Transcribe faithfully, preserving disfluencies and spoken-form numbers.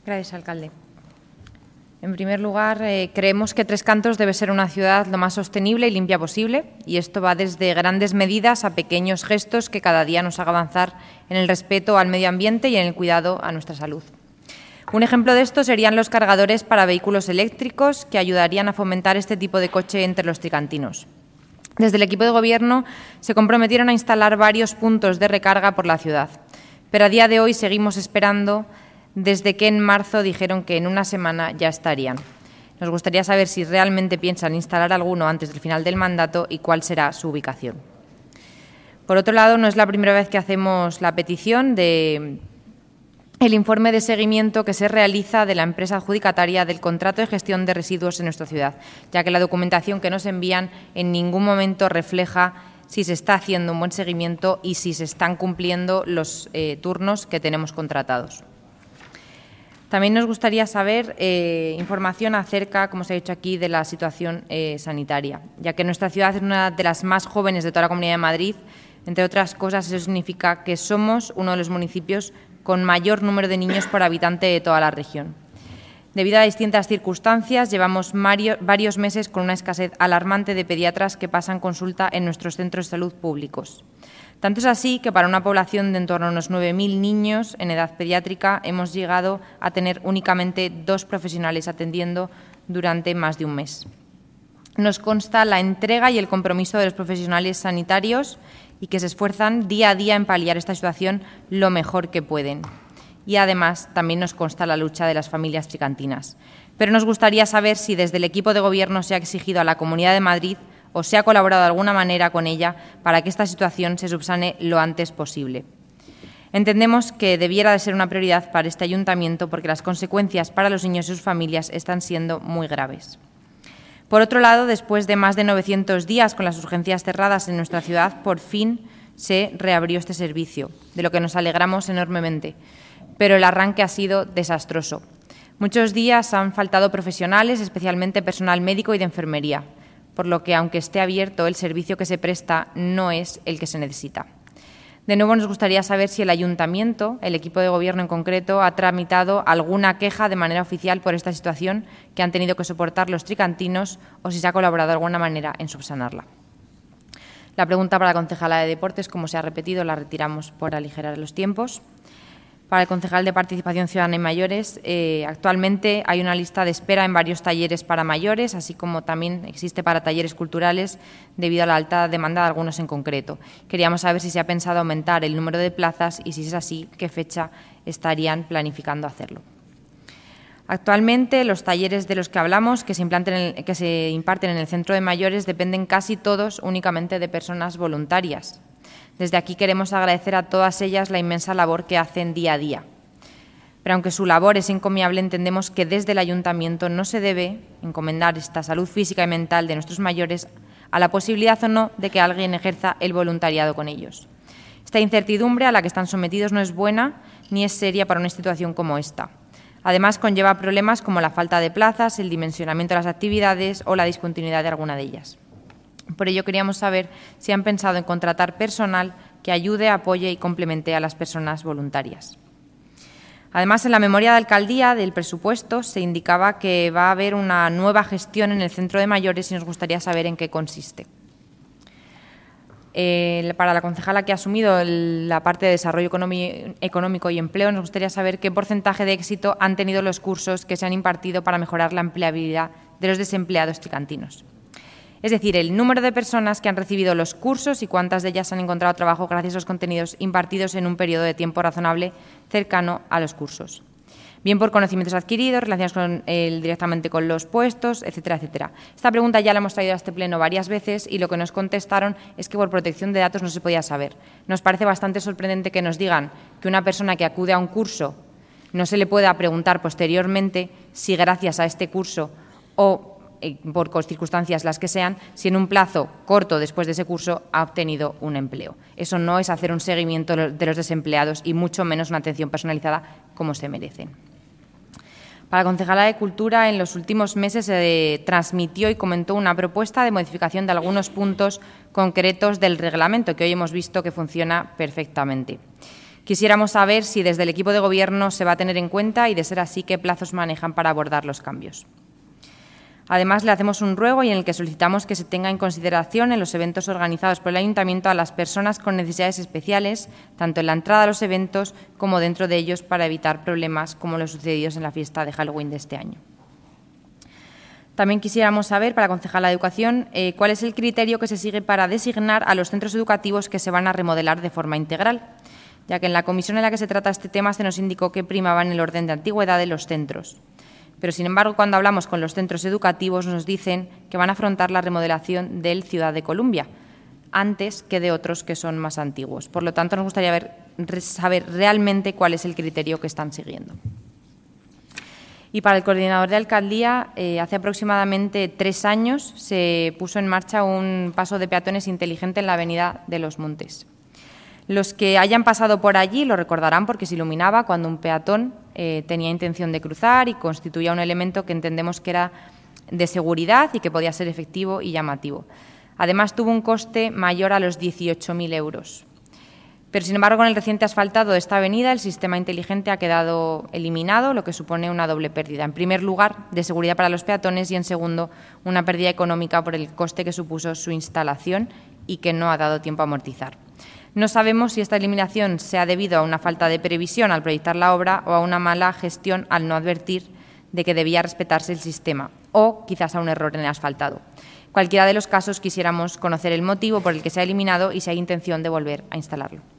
Gracias, alcalde. En primer lugar, eh, creemos que Tres Cantos debe ser una ciudad lo más sostenible y limpia posible, y esto va desde grandes medidas a pequeños gestos que cada día nos haga avanzar en el respeto al medio ambiente y en el cuidado a nuestra salud. Un ejemplo de esto serían los cargadores para vehículos eléctricos, que ayudarían a fomentar este tipo de coche entre los tricantinos. Desde el equipo de Gobierno se comprometieron a instalar varios puntos de recarga por la ciudad, pero a día de hoy seguimos esperando, desde que en marzo dijeron que en una semana ya estarían. Nos gustaría saber si realmente piensan instalar alguno antes del final del mandato y cuál será su ubicación. Por otro lado, no es la primera vez que hacemos la petición de el informe de seguimiento que se realiza de la empresa adjudicataria del contrato de gestión de residuos en nuestra ciudad, ya que la documentación que nos envían en ningún momento refleja si se está haciendo un buen seguimiento y si se están cumpliendo los eh, turnos que tenemos contratados. También nos gustaría saber eh, información acerca, como se ha dicho aquí, de la situación eh, sanitaria, ya que nuestra ciudad es una de las más jóvenes de toda la Comunidad de Madrid. Entre otras cosas, eso significa que somos uno de los municipios con mayor número de niños por habitante de toda la región. Debido a distintas circunstancias, llevamos varios meses con una escasez alarmante de pediatras que pasan consulta en nuestros centros de salud públicos. Tanto es así que para una población de en torno a unos nueve mil niños en edad pediátrica hemos llegado a tener únicamente dos profesionales atendiendo durante más de un mes. Nos consta la entrega y el compromiso de los profesionales sanitarios y que se esfuerzan día a día en paliar esta situación lo mejor que pueden. Y además también nos consta la lucha de las familias tricantinas. Pero nos gustaría saber si desde el equipo de Gobierno se ha exigido a la Comunidad de Madrid o se ha colaborado de alguna manera con ella para que esta situación se subsane lo antes posible. Entendemos que debiera de ser una prioridad para este ayuntamiento porque las consecuencias para los niños y sus familias están siendo muy graves. Por otro lado, después de más de novecientos días con las urgencias cerradas en nuestra ciudad, por fin se reabrió este servicio, de lo que nos alegramos enormemente, pero el arranque ha sido desastroso. Muchos días han faltado profesionales, especialmente personal médico y de enfermería, por lo que, aunque esté abierto, el servicio que se presta no es el que se necesita. De nuevo, nos gustaría saber si el Ayuntamiento, el equipo de Gobierno en concreto, ha tramitado alguna queja de manera oficial por esta situación que han tenido que soportar los tricantinos o si se ha colaborado de alguna manera en subsanarla. La pregunta para la concejala de Deportes, como se ha repetido, la retiramos por aligerar los tiempos. Para el concejal de Participación Ciudadana y Mayores, eh, actualmente hay una lista de espera en varios talleres para mayores, así como también existe para talleres culturales debido a la alta demanda de algunos en concreto. Queríamos saber si se ha pensado aumentar el número de plazas y, si es así, qué fecha estarían planificando hacerlo. Actualmente, los talleres de los que hablamos, que se, implanten en el, que se imparten en el centro de mayores, dependen casi todos únicamente de personas voluntarias. Desde aquí queremos agradecer a todas ellas la inmensa labor que hacen día a día. Pero aunque su labor es encomiable, entendemos que desde el Ayuntamiento no se debe encomendar esta salud física y mental de nuestros mayores a la posibilidad o no de que alguien ejerza el voluntariado con ellos. Esta incertidumbre a la que están sometidos no es buena ni es seria para una institución como esta. Además, conlleva problemas como la falta de plazas, el dimensionamiento de las actividades o la discontinuidad de alguna de ellas. Por ello, queríamos saber si han pensado en contratar personal que ayude, apoye y complemente a las personas voluntarias. Además, en la memoria de alcaldía del presupuesto se indicaba que va a haber una nueva gestión en el centro de mayores y nos gustaría saber en qué consiste. Eh, para la concejala que ha asumido el, la parte de desarrollo económico y empleo, nos gustaría saber qué porcentaje de éxito han tenido los cursos que se han impartido para mejorar la empleabilidad de los desempleados tricantinos. Es decir, el número de personas que han recibido los cursos y cuántas de ellas han encontrado trabajo gracias a los contenidos impartidos en un periodo de tiempo razonable cercano a los cursos. Bien por conocimientos adquiridos, relacionados con, eh, directamente con los puestos, etcétera, etcétera. Esta pregunta ya la hemos traído a este pleno varias veces y lo que nos contestaron es que por protección de datos no se podía saber. Nos parece bastante sorprendente que nos digan que una persona que acude a un curso no se le pueda preguntar posteriormente si gracias a este curso o por circunstancias las que sean, si en un plazo corto después de ese curso ha obtenido un empleo. Eso no es hacer un seguimiento de los desempleados y mucho menos una atención personalizada como se merecen. Para la concejala de Cultura, en los últimos meses se transmitió y comentó una propuesta de modificación de algunos puntos concretos del reglamento que hoy hemos visto que funciona perfectamente. Quisiéramos saber si desde el equipo de Gobierno se va a tener en cuenta y, de ser así, qué plazos manejan para abordar los cambios. Además, le hacemos un ruego y en el que solicitamos que se tenga en consideración en los eventos organizados por el Ayuntamiento a las personas con necesidades especiales, tanto en la entrada a los eventos como dentro de ellos, para evitar problemas como los sucedidos en la fiesta de Halloween de este año. También quisiéramos saber, para la concejala de Educación, eh, cuál es el criterio que se sigue para designar a los centros educativos que se van a remodelar de forma integral, ya que en la comisión en la que se trata este tema se nos indicó que primaban el orden de antigüedad de los centros. Pero, sin embargo, cuando hablamos con los centros educativos nos dicen que van a afrontar la remodelación del Ciudad de Columbia, antes que de otros que son más antiguos. Por lo tanto, nos gustaría ver, saber realmente cuál es el criterio que están siguiendo. Y para el coordinador de alcaldía, eh, hace aproximadamente tres años se puso en marcha un paso de peatones inteligente en la avenida de Los Montes. Los que hayan pasado por allí lo recordarán porque se iluminaba cuando un peatón eh, tenía intención de cruzar y constituía un elemento que entendemos que era de seguridad y que podía ser efectivo y llamativo. Además, tuvo un coste mayor a los dieciocho mil euros. Pero, sin embargo, con el reciente asfaltado de esta avenida, el sistema inteligente ha quedado eliminado, lo que supone una doble pérdida. En primer lugar, de seguridad para los peatones y, en segundo, una pérdida económica por el coste que supuso su instalación y que no ha dado tiempo a amortizar. No sabemos si esta eliminación se ha debido a una falta de previsión al proyectar la obra o a una mala gestión al no advertir de que debía respetarse el sistema o quizás a un error en el asfaltado. Cualquiera de los casos quisiéramos conocer el motivo por el que se ha eliminado y si hay intención de volver a instalarlo.